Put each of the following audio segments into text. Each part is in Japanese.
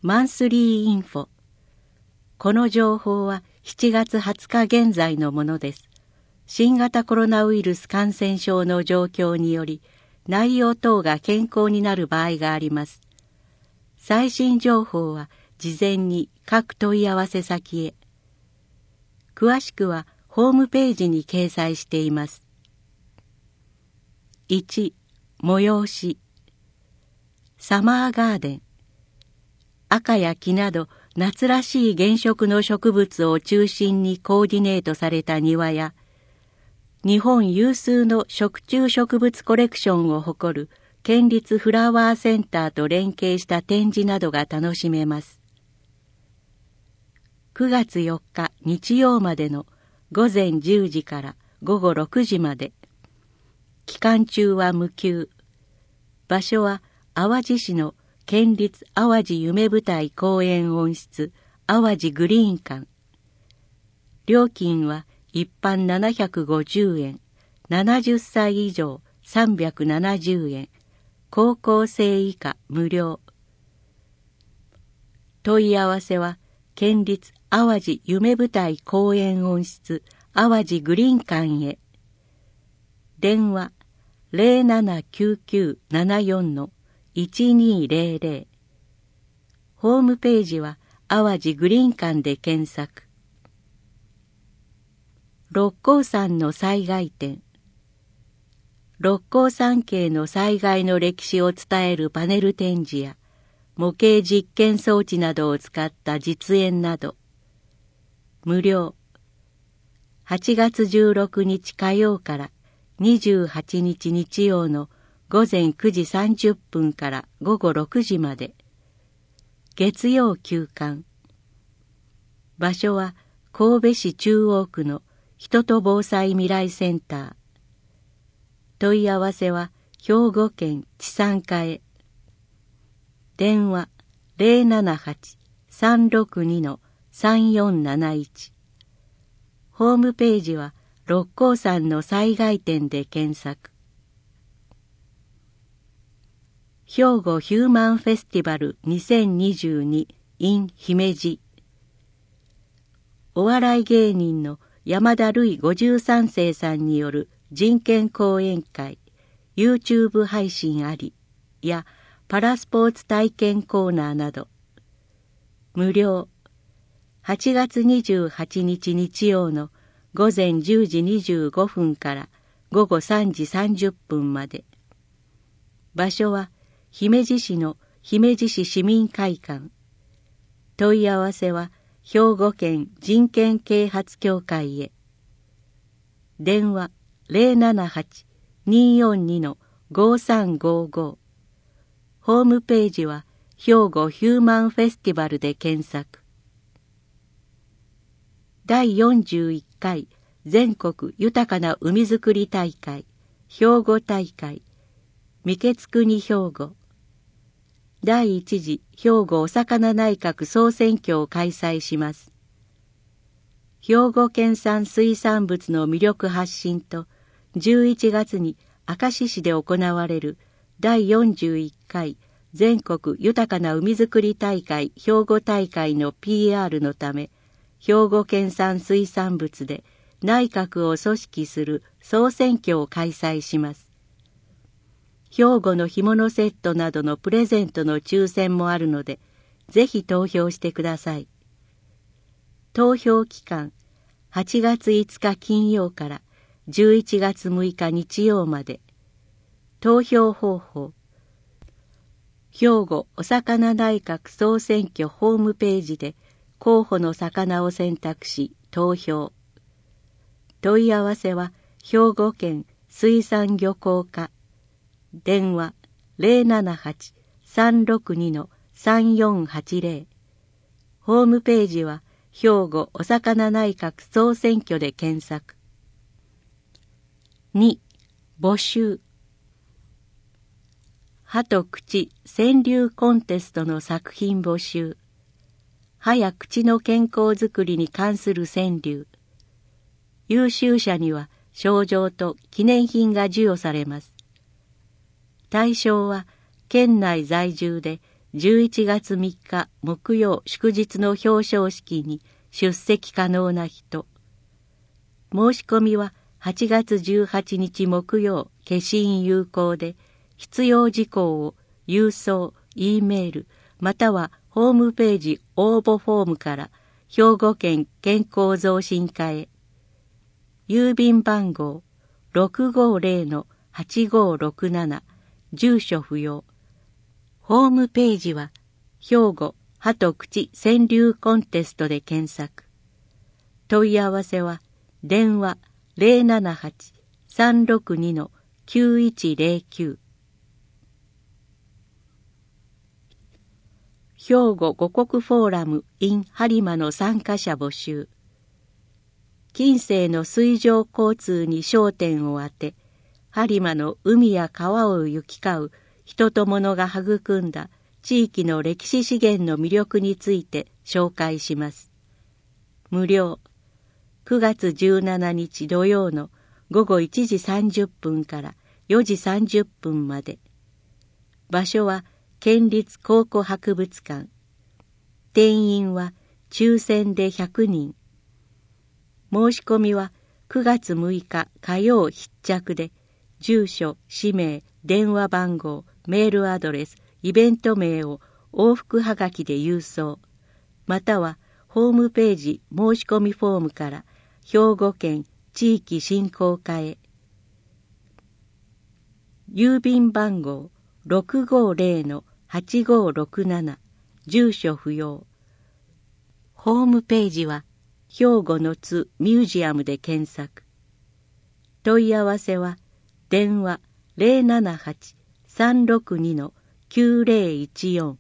マンスリーインフォ。この情報は7月20日現在のものです。新型コロナウイルス感染症の状況により、内容等が健康になる場合があります。最新情報は事前に各問い合わせ先へ。詳しくはホームページに掲載しています。1、催し。サマーガーデン。赤や木など夏らしい原色の植物を中心にコーディネートされた庭や、日本有数の食虫植物コレクションを誇る県立フラワーセンターと連携した展示などが楽しめます。9月4日日曜までの午前10時から午後6時まで。期間中は無給。場所は淡路市の県立淡路夢舞台公園温室淡路グリーン館。料金は一般750円、70歳以上370円、高校生以下無料。問い合わせは県立淡路夢舞台公園温室淡路グリーン館へ。電話079974-1200。ホームページは淡路グリーン館で検索。六甲山の災害展。六甲山系の災害の歴史を伝えるパネル展示や模型実験装置などを使った実演など。無料。8月16日火曜から28日日曜の午前9時30分から午後6時まで。月曜休館。場所は神戸市中央区の人と防災未来センター。問い合わせは兵庫県地産課へ。電話078-362-3471。ホームページは六甲山の災害展で検索。兵庫ヒューマンフェスティバル2022 in 姫路。お笑い芸人の山田るい53世さんによる人権講演会 YouTube 配信ありやパラスポーツ体験コーナーなど。無料。8月28日日曜の午前10時25分から午後3時30分まで。場所は姫路市の姫路市市民会館。問い合わせは兵庫県人権啓発協会へ。電話078-242-5355。ホームページは兵庫ヒューマンフェスティバルで検索。第41回全国豊かな海づくり大会兵庫大会三毛津国兵庫。第一次兵庫お魚内閣総選挙を開催します。兵庫県産水産物の魅力発信と11月に明石市で行われる第41回全国豊かな海づくり大会兵庫大会の PR のため、兵庫県産水産物で内閣を組織する総選挙を開催します。兵庫の干物セットなどのプレゼントの抽選もあるので、ぜひ投票してください。投票期間、8月5日金曜から11月6日日曜まで。投票方法。兵庫お魚内閣総選挙ホームページで候補の魚を選択し投票。問い合わせは兵庫県水産漁港課。電話078-362-3480。ホームページは兵庫お魚内閣総選挙で検索。2、募集。歯と口川柳コンテストの作品募集。歯や口の健康づくりに関する川柳。優秀者には賞状と記念品が授与されます。対象は県内在住で 11月3日木曜祝日の表彰式に出席可能な人。申し込みは8月18日木曜消印有効で、必要事項を郵送、Eメール、またはホームページ応募フォームから兵庫県健康増進課へ。郵便番号 650-8567 住所不要。ホームページは兵庫歯と口川柳コンテストで検索。問い合わせは電話 078-362-9109。兵庫五穀フォーラム in 播磨の参加者募集。近世の水上交通に焦点を当て、播磨の海や川を行き交う人と物が育んだ地域の歴史資源の魅力について紹介します。無料。9月17日土曜の午後1時30分から4時30分まで。場所は県立考古博物館。定員は抽選で100人。申し込みは9月6日火曜必着で、住所、氏名、電話番号、メールアドレス、イベント名を往復はがきで郵送、またはホームページ申し込みフォームから兵庫県地域振興課へ。郵便番号 650-8567 住所不要。ホームページは兵庫の津ミュージアムで検索。問い合わせは電話 078-362-9014。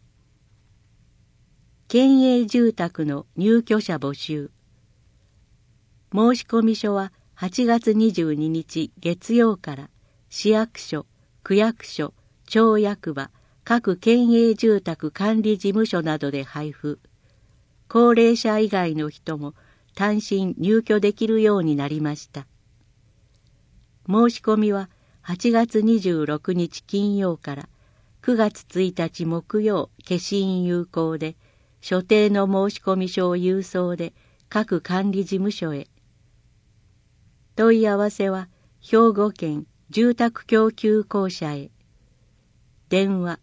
県営住宅の入居者募集。申込書は8月22日月曜から市役所、区役所、町役場、各県営住宅管理事務所などで配布。高齢者以外の人も単身入居できるようになりました。申し込みは8月26日金曜から9月1日木曜消印有効で、所定の申込書を郵送で各管理事務所へ。問い合わせは兵庫県住宅供給公社へ。電話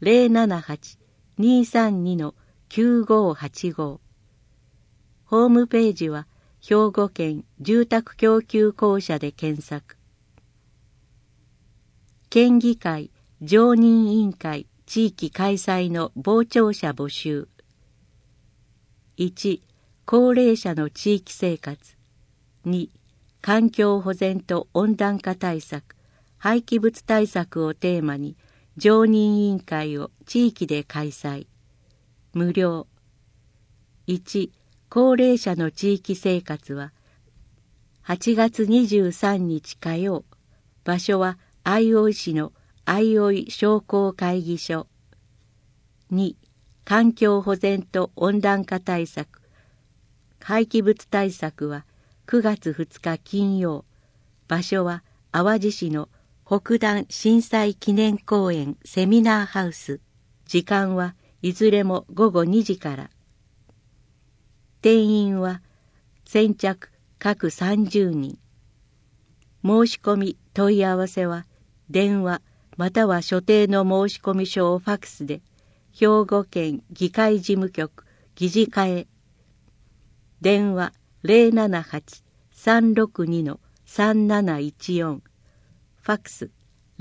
078-232-9585。ホームページは兵庫県住宅供給公社で検索。県議会常任委員会地域開催の傍聴者募集。1、高齢者の地域生活。2、環境保全と温暖化対策、廃棄物対策をテーマに常任委員会を地域で開催。無料。1、高齢者の地域生活は8月23日火曜。場所は相生市の相生商工会議所。2、環境保全と温暖化対策、廃棄物対策は9月2日金曜。場所は淡路市の北段震災記念公園セミナーハウス。時間はいずれも午後2時から。定員は先着各30人。申し込み問い合わせは電話または所定の申込書をファクスで兵庫県議会事務局議事課へ。電話 078-362-3714。ファクス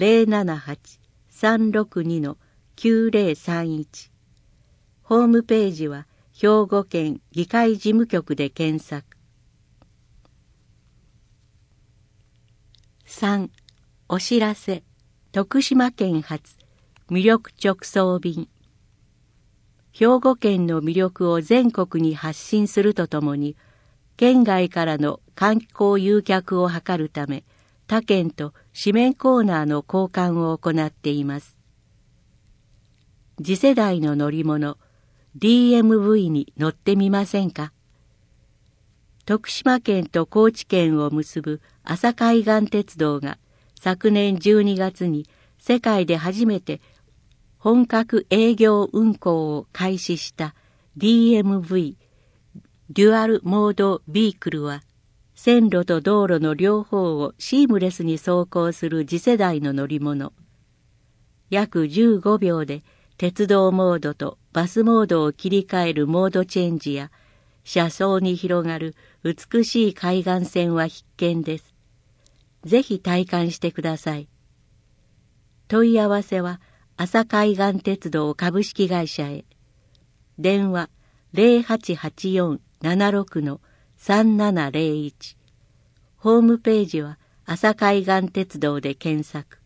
078-362-9031。ホームページは兵庫県議会事務局で検索。3. お知らせ。徳島県発魅力直送便。兵庫県の魅力を全国に発信するとともに、県外からの観光誘客を図るため、他県と紙面コーナーの交換を行っています。次世代の乗り物、DMV に乗ってみませんか？徳島県と高知県を結ぶ阿佐海岸鉄道が昨年12月に世界で初めて本格営業運行を開始した DMV デュアルモードビークルは、線路と道路の両方をシームレスに走行する次世代の乗り物。約15秒で鉄道モードとバスモードを切り替えるモードチェンジや、車窓に広がる美しい海岸線は必見です。ぜひ体感してください。問い合わせは阿佐海岸鉄道株式会社へ。電話0884-76-3701。ホームページは阿佐海岸鉄道で検索。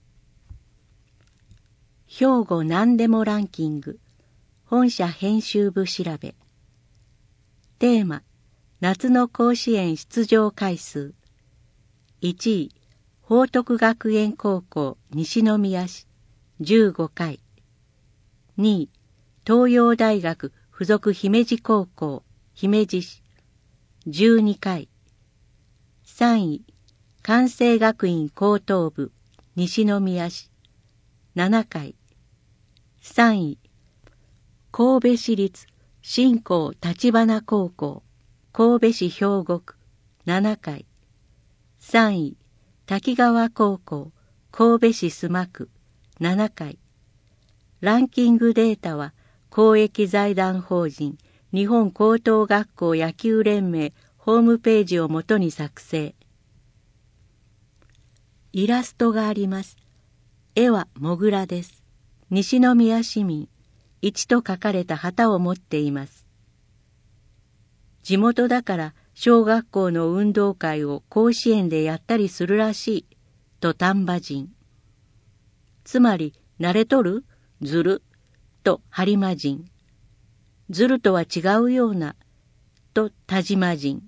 兵庫何でもランキング。本社編集部調べ。テーマ、夏の甲子園出場回数。1位、報徳学園高校西宮市15回。2位、東洋大学附属姫路高校姫路市12回。3位、関西学院高等部西宮市7回。3位、神戸市立新光立花高校神戸市兵庫区7回。3位、滝川高校神戸市須磨区7回。ランキングデータは公益財団法人日本高等学校野球連盟ホームページをもとに作成。イラストがあります。絵はモグラです。西宮市民1と書かれた旗を持っています。地元だから小学校の運動会を甲子園でやったりするらしいと丹波人。つまり慣れとるずると播磨人。ずるとは違うようなと田島人。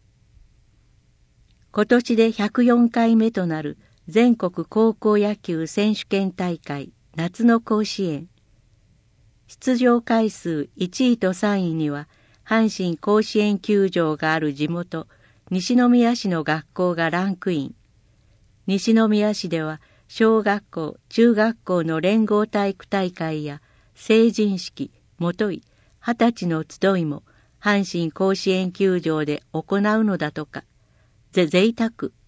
今年で104回目となる全国高校野球選手権大会夏の甲子園。出場回数1位と3位には阪神甲子園球場がある地元西宮市の学校がランクイン。西宮市では小学校中学校の連合体育大会や成人式もとい20歳の集いも阪神甲子園球場で行うのだとか。贅沢